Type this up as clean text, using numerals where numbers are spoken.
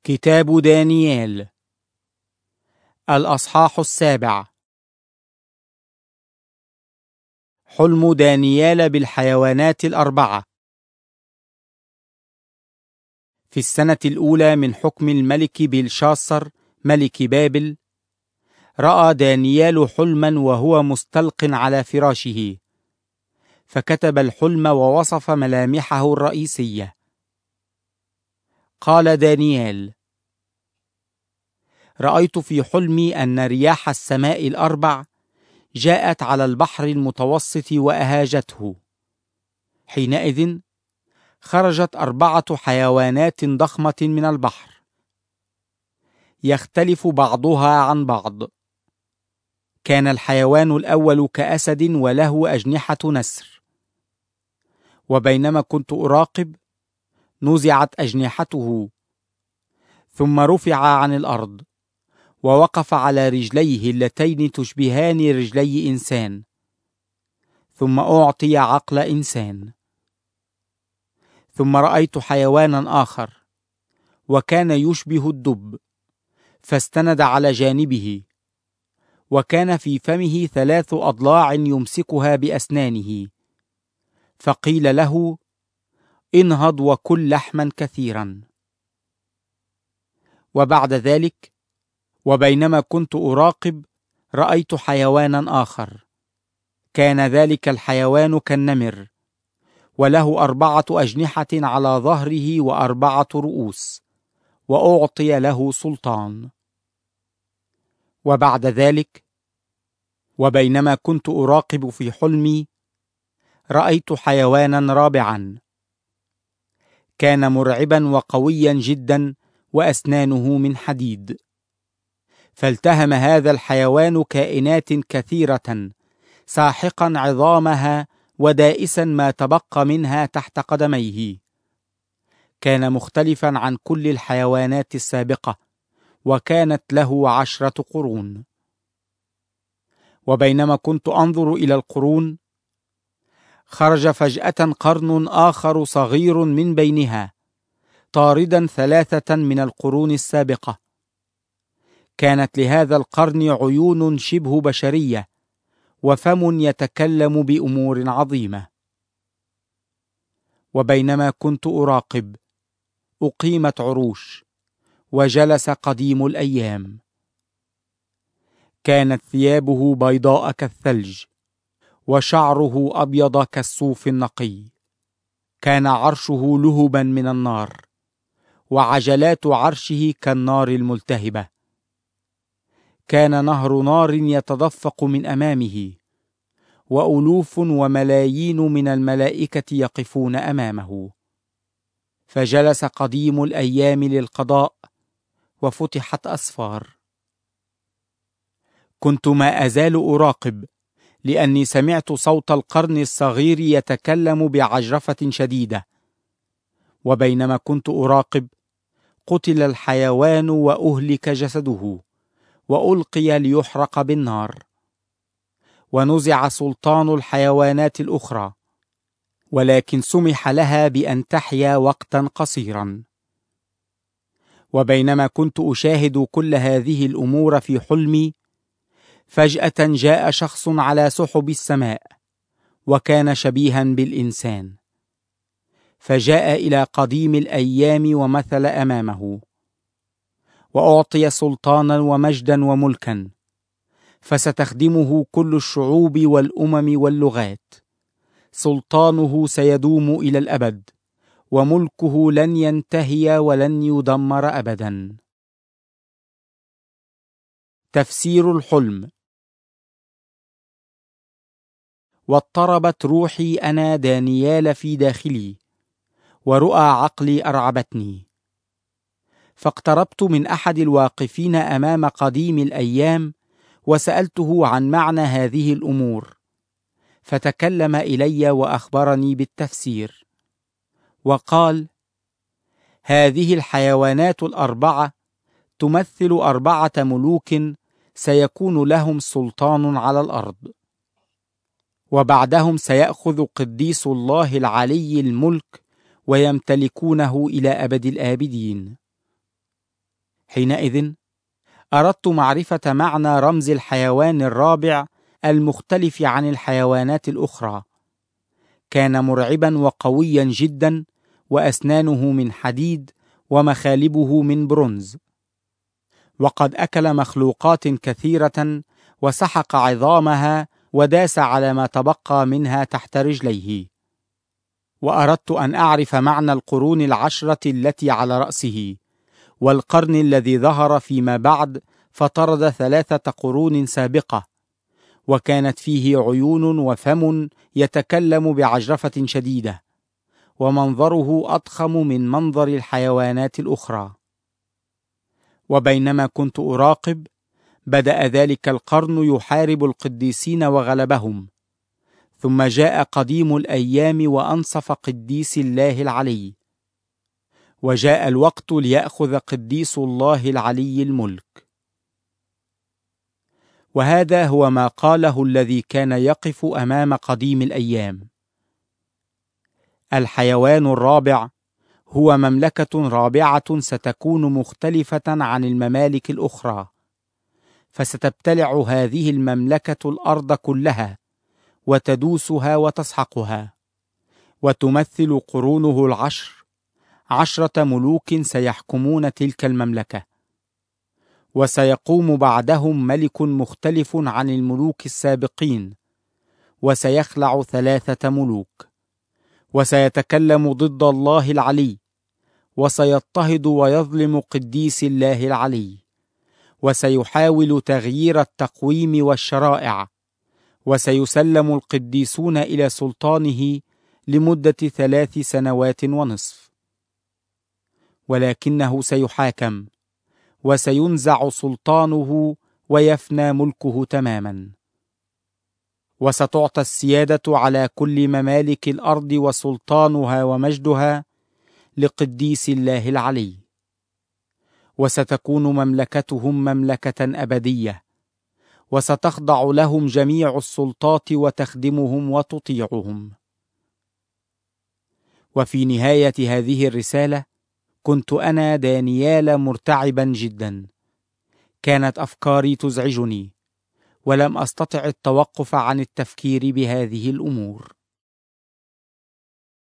كتاب دانيال الأصحاح 7. حلم دانيال بالحيوانات 4. في السنة الأولى من حكم الملك بلشاصر ملك بابل، رأى دانيال حلما وهو مستلق على فراشه، فكتب الحلم ووصف ملامحه الرئيسية. قال دانيال: رأيت في حلمي أن رياح السماء 4 جاءت على البحر المتوسط وأهاجته. حينئذ خرجت 4 حيوانات ضخمة من البحر، يختلف بعضها عن بعض. كان الحيوان الأول كأسد وله أجنحة نسر، وبينما كنت أراقب نزعت أجنحته، ثم رفع عن الأرض ووقف على رجليه اللتين تشبهان رجلي إنسان، ثم أعطي عقل إنسان. ثم رأيت حيوانا آخر وكان يشبه الدب، فاستند على جانبه، وكان في فمه 3 أضلاع يمسكها بأسنانه، فقيل له: انهض وكل لحما كثيرا. وبعد ذلك وبينما كنت أراقب رأيت حيوانا آخر، كان ذلك الحيوان كالنمر، وله 4 أجنحة على ظهره و4 رؤوس، وأعطي له سلطان. وبعد ذلك وبينما كنت أراقب في حلمي رأيت حيوانا رابعا، كان مرعبا وقويا جدا وأسنانه من حديد، فالتهم هذا الحيوان كائنات كثيرة، ساحقا عظامها ودائسا ما تبقى منها تحت قدميه. كان مختلفا عن كل الحيوانات السابقة، وكانت له 10 قرون. وبينما كنت أنظر إلى القرون خرج فجأة قرن آخر صغير من بينها، طاردا 3 من القرون السابقة. كانت لهذا القرن عيون شبه بشرية، وفم يتكلم بأمور عظيمة. وبينما كنت أراقب أقيمت عروش، وجلس قديم الأيام. كانت ثيابه بيضاء كالثلج، وشعره أبيض كالصوف النقي. كان عرشه لهبا من النار، وعجلات عرشه كالنار الملتهبة. كان نهر نار يتدفق من أمامه، وألوف وملايين من الملائكة يقفون أمامه. فجلس قديم الأيام للقضاء، وفتحت أسفار. كنت ما أزال أراقب، لأني سمعت صوت القرن الصغير يتكلم بعجرفة شديدة. وبينما كنت أراقب قتل الحيوان وأهلك جسده، وألقي ليحرق بالنار. ونزع سلطان الحيوانات الأخرى، ولكن سمح لها بأن تحيا وقتا قصيرا. وبينما كنت أشاهد كل هذه الأمور في حلمي، فجأة جاء شخص على سحب السماء، وكان شبيها بالإنسان، فجاء إلى قديم الأيام ومثل أمامه، وأعطي سلطانا ومجدا وملكا، فستخدمه كل الشعوب والأمم واللغات. سلطانه سيدوم إلى الأبد، وملكه لن ينتهي ولن يدمر أبدا. تفسير الحلم. واضطربت روحي أنا دانيال في داخلي، ورؤى عقلي أرعبتني. فاقتربت من أحد الواقفين أمام قديم الأيام، وسألته عن معنى هذه الأمور، فتكلم إلي وأخبرني بالتفسير. وقال: هذه الحيوانات 4 تمثل 4 ملوك سيكون لهم سلطان على الأرض، وبعدهم سيأخذ قديس الله العلي الملك، ويمتلكونه إلى أبد الآبدين. حينئذ أردت معرفة معنى رمز الحيوان الرابع المختلف عن الحيوانات الأخرى. كان مرعبا وقويا جدا، وأسنانه من حديد ومخالبه من برونز، وقد أكل مخلوقات كثيرة وسحق عظامها وداس على ما تبقى منها تحت رجليه. وأردت أن أعرف معنى القرون 10 التي على رأسه، والقرن الذي ظهر فيما بعد فطرد 3 قرون سابقة، وكانت فيه عيون وفم يتكلم بعجرفة شديدة، ومنظره أضخم من منظر الحيوانات الأخرى. وبينما كنت أراقب، بدأ ذلك القرن يحارب القديسين وغلبهم، ثم جاء قديم الأيام وأنصف قديس الله العلي، وجاء الوقت ليأخذ قديس الله العلي الملك. وهذا هو ما قاله الذي كان يقف أمام قديم الأيام: الحيوان الرابع هو مملكة رابعة ستكون مختلفة عن الممالك الأخرى، فستبتلع هذه المملكة الأرض كلها وتدوسها وتسحقها، وتمثل قرونه 10 ملوك سيحكمون تلك المملكة، وسيقوم بعدهم ملك مختلف عن الملوك السابقين، وسيخلع 3 ملوك، وسيتكلم ضد الله العلي، وسيضطهد ويظلم قديس الله العلي، وسيحاول تغيير التقويم والشرائع، وسيسلم القديسون إلى سلطانه لمدة 3 سنوات ونصف، ولكنه سيحاكم، وسينزع سلطانه ويفنى ملكه تماما، وستعطى السيادة على كل ممالك الأرض وسلطانها ومجدها لقديس الله العلي، وستكون مملكتهم مملكة أبدية، وستخضع لهم جميع السلطات وتخدمهم وتطيعهم. وفي نهاية هذه الرسالة كنت أنا دانيال مرتعبا جدا. كانت أفكاري تزعجني، ولم أستطع التوقف عن التفكير بهذه الأمور.